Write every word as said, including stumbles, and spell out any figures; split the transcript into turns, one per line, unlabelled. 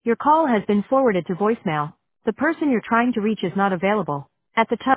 Your call has been forwarded to voicemail. The person you're trying to reach is not available. At the tone.